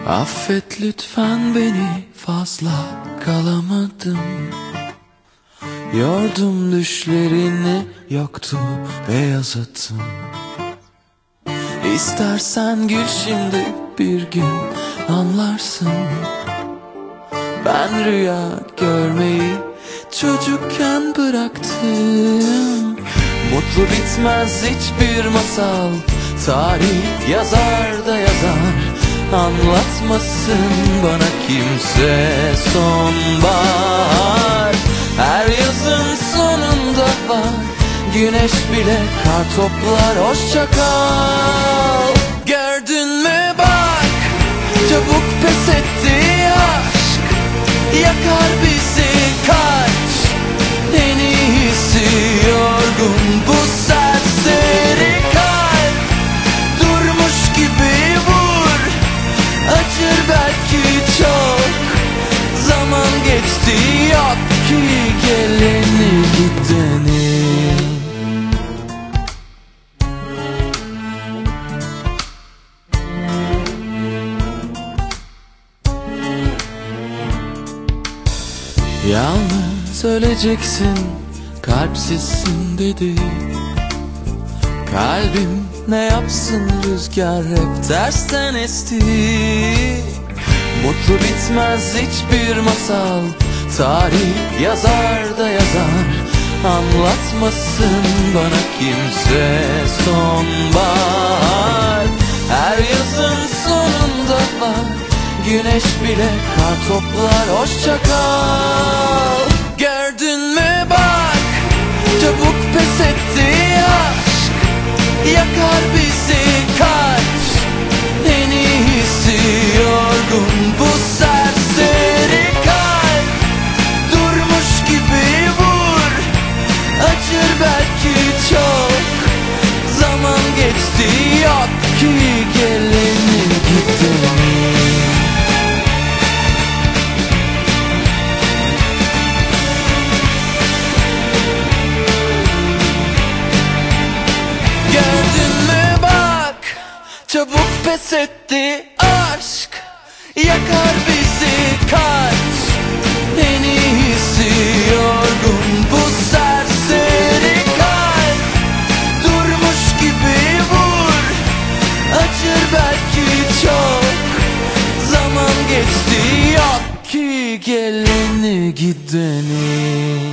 Affet lütfen beni, fazla kalamadım. Yordum düşlerini, yoktu beyaz atım. İstersen gül şimdi, bir gün anlarsın. Ben rüya görmeyi çocukken bıraktım. Mutlu bitmez hiçbir masal, tarih yazar da yazar. Anlatmasın bana kimse sonbahar. Her yazın sonunda var, güneş bile kar toplar. Hoşça kal. Gördün mü bak, çabuk pes etti aşk. Yakar bizi kaç, en iyisi yorgun bu serseri kalp. Durmuş gibi vur, acır belki çok. Zaman geçti, yok ki geleni gideni. Yalnız öleceksin, kalpsizsin dedi. Kalbim ne yapsın, rüzgar hep tersten esti. Mutlu bitmez hiçbir masal, tarih yazar da yazar. Anlatmasın bana kimse sonbahar. Her yazın sonunda var, güneş bile kar toplar. Hoşça kal. Gördün mü bak, çabuk pes etti aşk. Yakar bizi kaç, en iyisi yorgun bu serseri kalp. Durmuş gibi vur, acır belki çok. Zaman geçti, yok ki geleni gideni. Çabuk pes etti aşk. Yakar bizi kaç, en iyisi yorgun bu serseri kalp. Durmuş gibi vur, acır belki çok. Zaman geçti, yok ki geleni gideni.